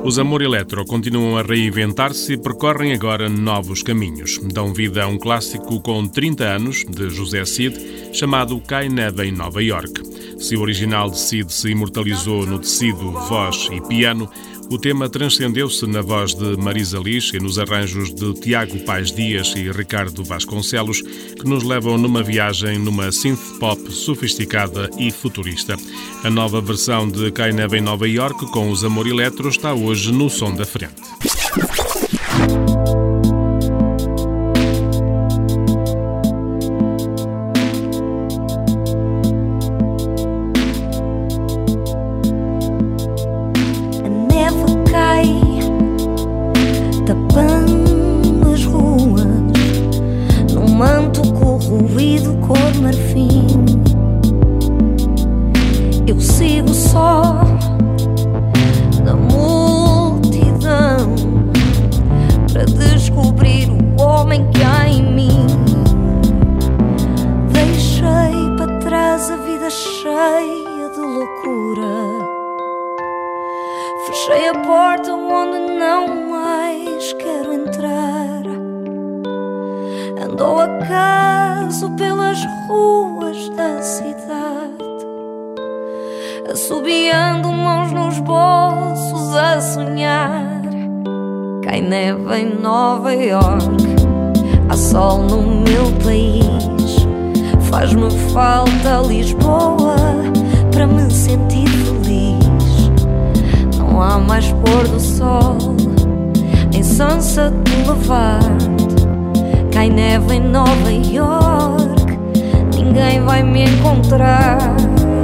Os Amor Eletro continuam a reinventar-se e percorrem agora novos caminhos. Dão vida a um clássico com 30 anos, de José Cid, chamado Cai Neve em Nova Iorque. Se o original de Cid se imortalizou no tecido, voz e piano, o tema transcendeu-se na voz de Marisa Liz e nos arranjos de Tiago Paz Dias e Ricardo Vasconcelos, que nos levam numa viagem numa synth-pop sofisticada e futurista. A nova versão de Cai Neve em Nova Iorque com os Amor Eletro está hoje no Som da Frente. Tapando as ruas num manto corroído cor marfim. Eu sigo só na multidão para descobrir o homem que há em mim. Deixei para trás a vida cheia de loucura. Fechei a porta onde não mais quero entrar. Ando acaso pelas ruas da cidade, assobiando mãos nos bolsos a sonhar. Cai neve em Nova Iorque, há sol no meu país. Faz-me falta Lisboa para me sentir feliz. Não há mais pôr do sol em Sunset Boulevard. Cai neve em Nova Iorque, ninguém vai me encontrar.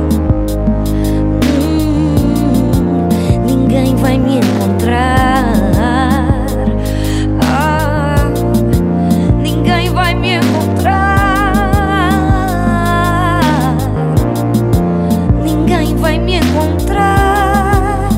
Ninguém vai me encontrar. Ninguém vai me encontrar. Ninguém vai me encontrar.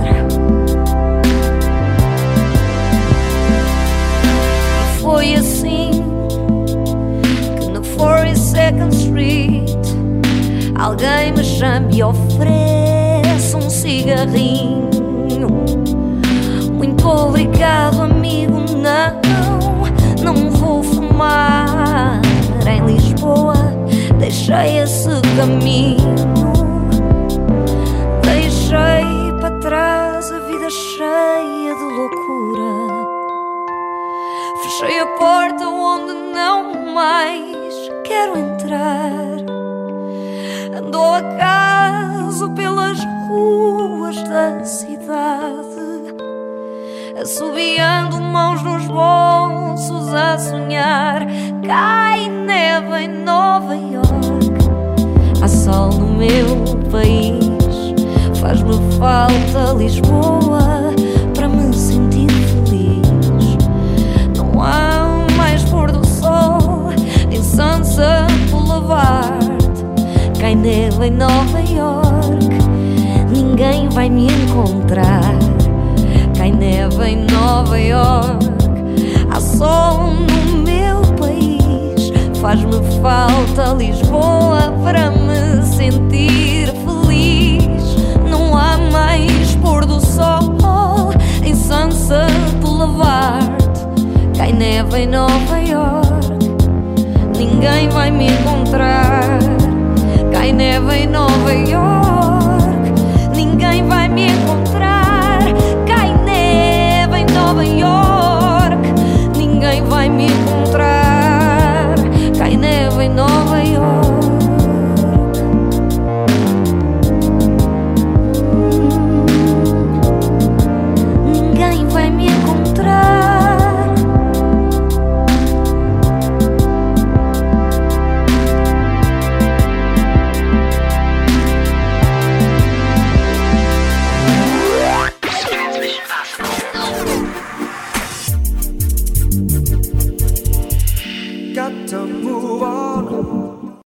Foi assim que na 42nd Street alguém me chama e oferece um cigarrinho. Muito obrigado, amigo, não vou fumar. Em Lisboa deixei esse caminho. Deixei para trás a vida cheia de loucura. Fechei a porta onde não mais quero entrar. Ando acaso pelas ruas da cidade, assobiando mãos nos bolsos a sonhar. Cai neve em Nova Iorque, há sol no meu país. Faz-me falta Lisboa para me sentir feliz. Não há mais pôr do sol em Sunset Boulevard. Cai neve em Nova Iorque, ninguém vai me encontrar. Cai neve em Nova Iorque, há sol no meu país. Faz-me falta Lisboa para me sentir feliz. Não há mais pôr do sol em Sunset Boulevard. Cai neve em Nova Iorque, ninguém vai me encontrar. Cai neve em Nova Iorque, ninguém vai me encontrar.